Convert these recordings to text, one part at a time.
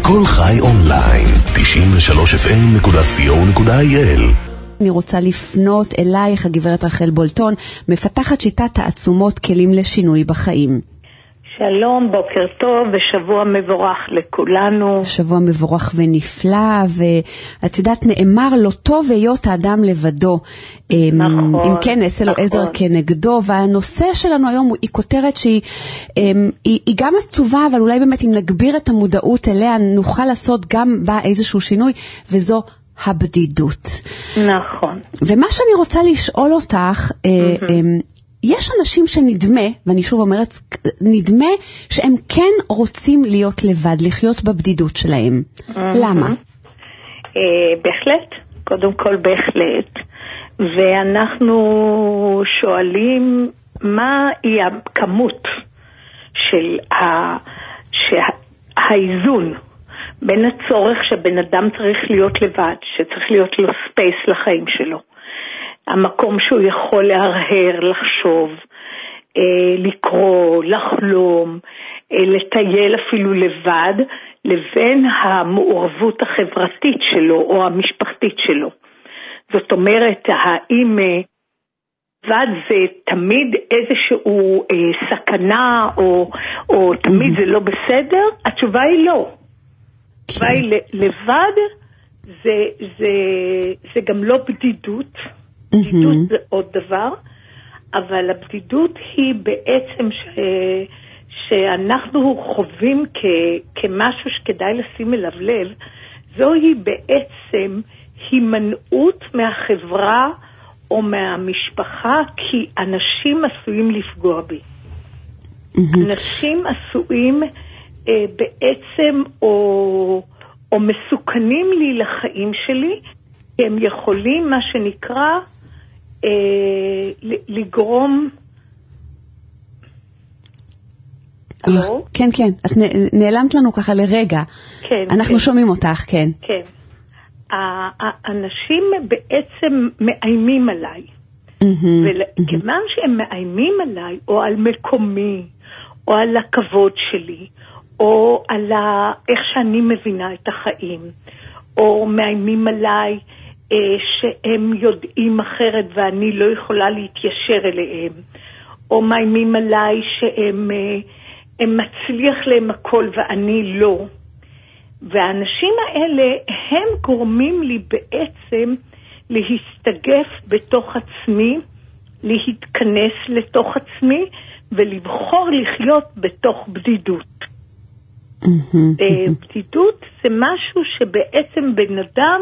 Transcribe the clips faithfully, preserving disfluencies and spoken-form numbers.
כל חי אונליין, תשעים ושלוש אף אם נקודה סי או נקודה איי אל. אני רוצה לפנות אלייך, הגברת רחל בולטון, מפתחת שיטת תעצומות כלים לשינוי בחיים. שלום, בוקר טוב ושבוע מבורך לכולנו. שבוע מבורך ונפלא, ואת יודעת, נאמר לא טוב היות האדם לבדו. נכון. אם כן, נעשה לו נכון. עזר כנגדו, והנושא שלנו היום היא כותרת שהיא היא, היא גם עצובה, אבל אולי באמת אם נגביר את המודעות אליה, נוכל לעשות גם בה איזשהו שינוי, וזו הבדידות. נכון. ומה שאני רוצה לשאול אותך, mm-hmm. יש אנשים שנדמה, ואני שוב אומרת, נדמה שהם כן רוצים להיות לבד, לחיות בבדידות שלהם. Mm-hmm. למה? Uh, בהחלט, קודם כל בהחלט. ואנחנו שואלים מה היא הכמות של ה... שה... האיזון בין הצורך שבן אדם צריך להיות לבד, שצריך להיות לו ספייס לחיים שלו. המקום שהוא יכול להרהר, לחשוב, לקרוא, לחלום, לטייל אפילו לבד, לבין המעורבות החברתית שלו או המשפחתית שלו. זאת אומרת, האם לבד זה תמיד איזשהו סכנה או, או תמיד זה לא בסדר? התשובה היא לא. התשובה היא לבד זה, זה, זה גם לא בדידות. בדידות זה עוד דבר, אבל הבדידות היא בעצם ש... שאנחנו חווים כ... כמשהו שכדאי לשים אליו לב, זוהי בעצם הימנעות מהחברה או מהמשפחה, כי אנשים עשויים לפגוע בי. אנשים עשויים אה, בעצם או, או מסוכנים לי לחיים שלי, כי הם יכולים מה שנקרא לגרום... כן, כן, את נעלמת לנו ככה לרגע. אנחנו שומעים אותך, כן. כן. האנשים בעצם מאיימים עליי. וכיוון שהם מאיימים עליי, או על מקומי, או על הכבוד שלי, או על איך שאני מבינה את החיים, או מאיימים עליי, שהם יודעים אחרת ואני לא יכולה להתיישר אליהם, או מאיימים עליי שהם הם מצליח להם הכל ואני לא. והאנשים האלה הם גורמים לי בעצם להסתגף בתוך עצמי, להתכנס לתוך עצמי ולבחור לחיות בתוך בדידות. בדידות זה משהו שבעצם בן אדם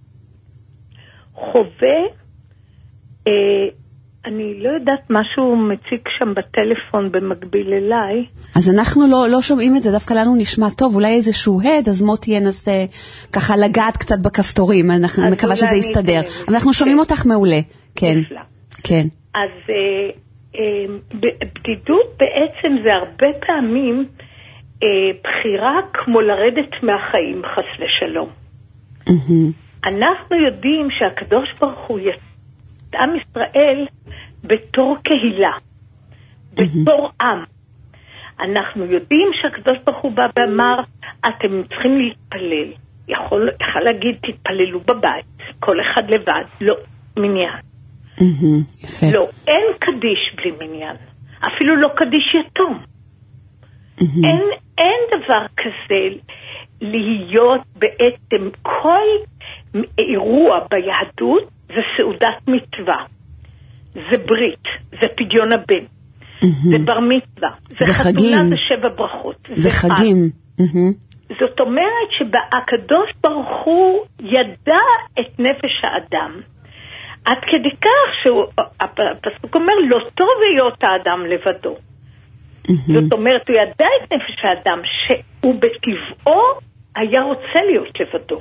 חווה, אה, אני לא יודעת, משהו מציג שם בטלפון במקביל אליי. אז אנחנו לא, לא שומעים את זה, דווקא לנו נשמע טוב, אולי איזשהו הד, אז מוטי ינסה ככה לגעת קצת בכפתורים, אנחנו מקווה שזה יסתדר. אבל אנחנו שומעים אותך מעולה, כן. כן. אז אה, אה, בדידות בעצם זה הרבה פעמים אה, בחירה כמו לרדת מהחיים, חס ושלום. אהה. אנחנו יודעים שהקדוש ברוך הוא יצא עם ישראל בתור קהילה, בתור עם. אנחנו יודעים שהקדוש ברוך הוא בא ואמר, אתם צריכים להתפלל. יכול, יכול להגיד, תתפללו בבית, כל אחד לבד, לא מניין. יפה. לא, אין קדיש בלי מניין. אפילו לא קדיש יתום. אין, אין דבר כזה להיות בעצם כל... אירוע ביהדות זה סעודת מצווה, זה ברית, זה פדיון הבן, mm-hmm. זה בר מצווה, זה, זה חתונה, חגים. זה שבע ברכות, זה, זה חגים. Mm-hmm. זאת אומרת שהקדוש ברוך הוא ידע את נפש האדם, עד כדי כך שהפסוק אומר לא טוב היות האדם לבדו. Mm-hmm. זאת אומרת הוא ידע את נפש האדם שהוא בטבעו היה רוצה להיות לבדו.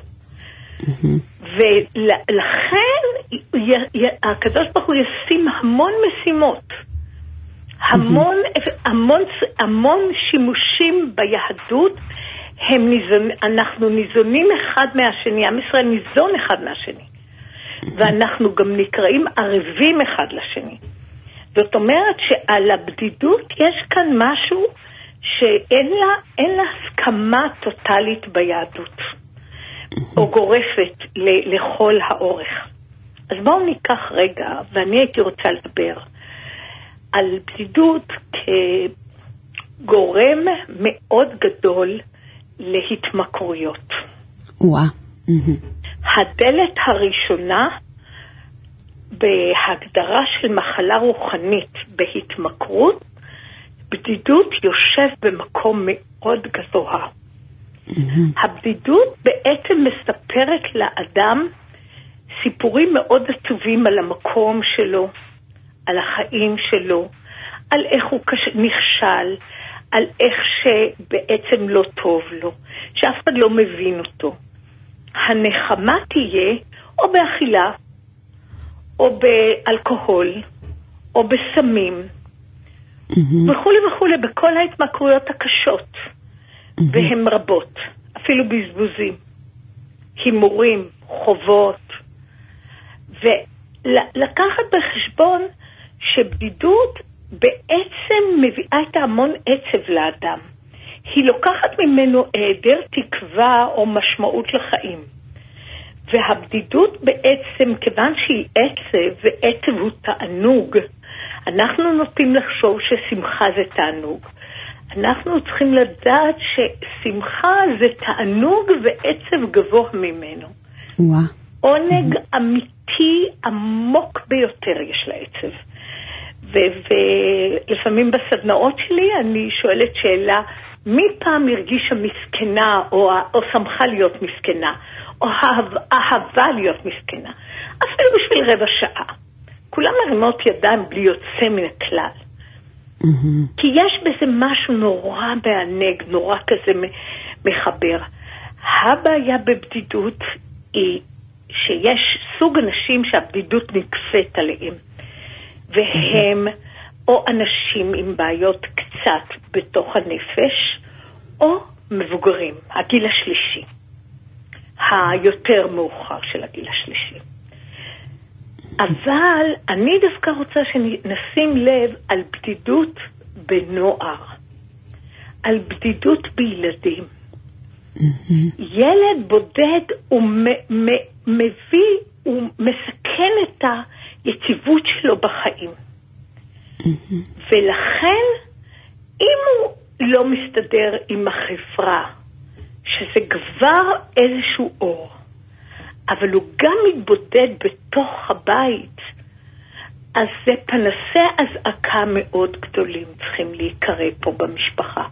ולכן הקדוש ברוך הוא ישים המון משימות, המון, המון, המון שימושים ביהדות, הם ניזון, אנחנו ניזונים אחד מהשני, עם ישראל ניזון אחד מהשני, ואנחנו גם נקראים ערבים אחד לשני. זאת אומרת שעל הבדידות יש כאן משהו שאין לה, אין לה הסכמה טוטלית ביהדות, או גורפת ל, לכל האורך. אז בואו ניקח רגע, ואני הייתי רוצה לדבר על בדידות כגורם מאוד גדול להתמכרויות. וואה. הדלת הראשונה בהגדרה של מחלה רוחנית בהתמכרות, בדידות יושב במקום מאוד גבוה. הבדידות בעצם מספרת לאדם סיפורים מאוד עצובים על המקום שלו, על החיים שלו, על איך הוא נכשל, על איך שבעצם לא טוב לו, שאף אחד לא מבין אותו. הנחמה תהיה או באכילה, או באלכוהול, או בסמים, וכולי וכולי, בכל ההתמכרויות הקשות, והן רבות, אפילו בזבוזים, הימורים, חובות, ולקחת בחשבון שבדידות בעצם מביאה את המון עצב לאדם. היא לוקחת ממנו היעדר תקווה או משמעות לחיים. והבדידות בעצם, כיוון שהיא עצב, ועצב הוא תענוג, אנחנו נוטים לחשוב ששמחה זה תענוג. אנחנו צריכים לדעת ששמחה זה תענוג ועצב גבוה ממנו. וואו. עונג אמיתי עמוק ביותר יש לעצב. ולפעמים בסדנאות שלי אני שואלת שאלה, מי פעם הרגישה מסכנה או, או שמחה להיות מסכנה, או אהבה להיות מסכנה, אפילו בשביל רבע שעה. כולם מרימות ידיים בלי יוצא מן הכלל. Mm-hmm. כי יש בזה משהו נורא בענג, נורא כזה מחבר. הבעיה בבדידות היא שיש סוג אנשים שהבדידות נקפאת עליהם, והם mm-hmm. או אנשים עם בעיות קצת בתוך הנפש, או מבוגרים, הגיל השלישי, היותר מאוחר של הגיל השלישי. אבל אני דווקא רוצה שנשים לב על בדידות בנוער, על בדידות בילדים. Mm-hmm. ילד בודד הוא מביא, הוא מסכן את היציבות שלו בחיים. Mm-hmm. ולכן, אם הוא לא מסתדר עם החברה, שזה כבר איזשהו אור, אבל הוא גם מתבודד בתוך הבית, אז זה פנסי הזעקה מאוד גדולים צריכים להיקרא פה במשפחה.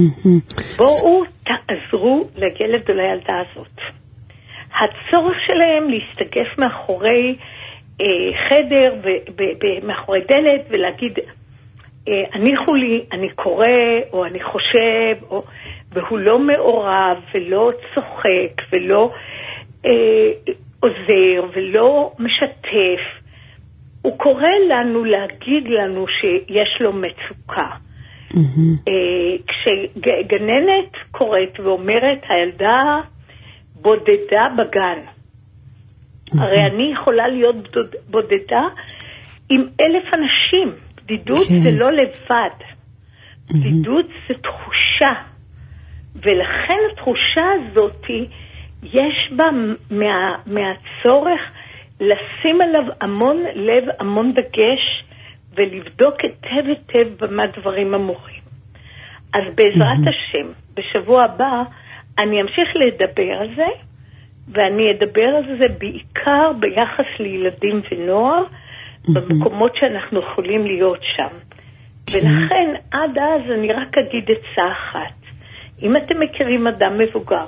בואו תעזרו לילד או לילדה הזאת. הצורך שלהם להסתגף מאחורי אה, חדר, ב- ב- ב- מאחורי דלת, ולהגיד, אה, הניחו לי, אני קורא, או אני חושב, או, והוא לא מעורב, ולא צוחק, ולא אה, עוזר, ולא משתף. הוא קורא לנו להגיד לנו שיש לו מצוקה. Mm-hmm. אה, כשגננת קוראת ואומרת, הילדה בודדה בגן. Mm-hmm. הרי אני יכולה להיות בודדה עם אלף אנשים. בדידות okay. זה לא לבד. Mm-hmm. בדידות זה תחושה. ולכן התחושה הזאת, יש בה מה, מהצורך לשים עליו המון לב, המון דגש, ולבדוק היטב היטב במה דברים אמורים. אז בעזרת mm-hmm. השם, בשבוע הבא, אני אמשיך לדבר על זה, ואני אדבר על זה בעיקר ביחס לילדים ונוער, mm-hmm. במקומות שאנחנו יכולים להיות שם. Okay. ולכן, עד אז אני רק אגיד עצה אחת. אם אתם מכירים אדם מבוגר,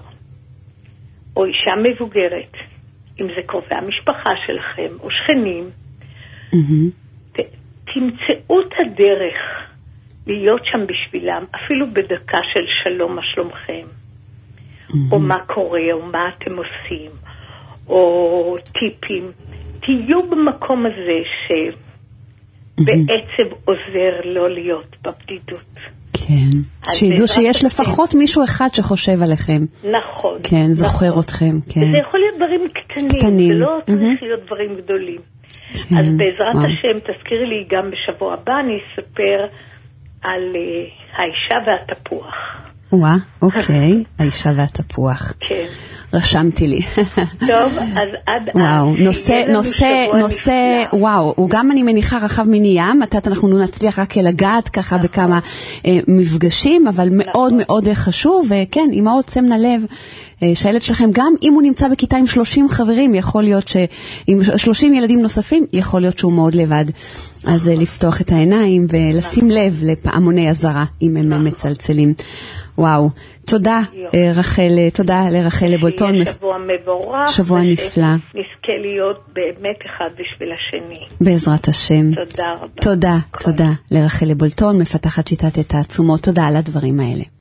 או אישה מבוגרת, אם זה קרובי המשפחה שלכם, או שכנים, mm-hmm. ת, תמצאו את הדרך להיות שם בשבילם, אפילו בדקה של שלום, מה שלומכם, mm-hmm. או מה קורה, או מה אתם עושים, או טיפים. תהיו במקום הזה שבעצם mm-hmm. עוזר לא להיות בבדידות. כן, שידעו שיש לפחות מישהו אחד שחושב עליכם. נכון. כן, זוכר אתכם, כן. וזה יכול להיות דברים קטנים, זה לא צריך להיות דברים גדולים. אז בעזרת השם, תזכירי לי גם בשבוע הבא, אני אספר על האישה והתפוח. וואה, אוקיי, האישה והתפוח. כן. רשמתי לי. טוב, אז עד אז. וואו, נושא, נושא, נושא, וואו, הוא גם אני מניחה רחב מיני ים, מתת אנחנו נצליח רק לגעת ככה נכון. בכמה אה, מפגשים, אבל נכון. מאוד מאוד חשוב, וכן, אמהות שמנה לב, אה, שהילד שלכם גם אם הוא נמצא בכיתה עם שלושים חברים, יכול להיות שעם שלושים ילדים נוספים, יכול להיות שהוא מאוד לבד. אז אה, לפתוח את העיניים ולשים נכון. לב לפעמוני הזרה, אם הם נכון. מצלצלים. וואו, תודה רחל, תודה לרחל לבולטון. שיהיה שבוע מבורך. שבוע נפלא. נזכה להיות באמת אחד בשביל השני. בעזרת השם. תודה רבה. תודה, תודה לרחל לבולטון, מפתחת שיטת את העצומות. תודה על הדברים האלה.